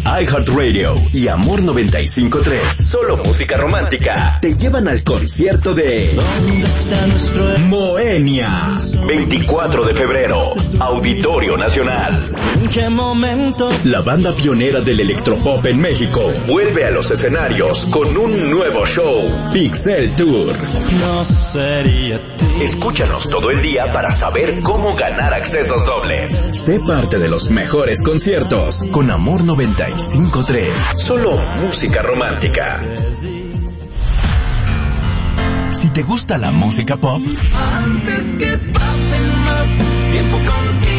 iHeartRadio y Amor 95.3, solo música romántica, te llevan al concierto de Moenia. 24 de febrero, Auditorio Nacional. ¿En qué momento? La banda pionera del electropop en México vuelve a los escenarios con un nuevo show, Pixel Tour. No sería ti. Escúchanos todo el día para saber cómo ganar accesos dobles. Sé parte de los mejores conciertos con Amor 95.3. Solo música romántica. Si te gusta la música pop, Antes que pase más tiempo contigo.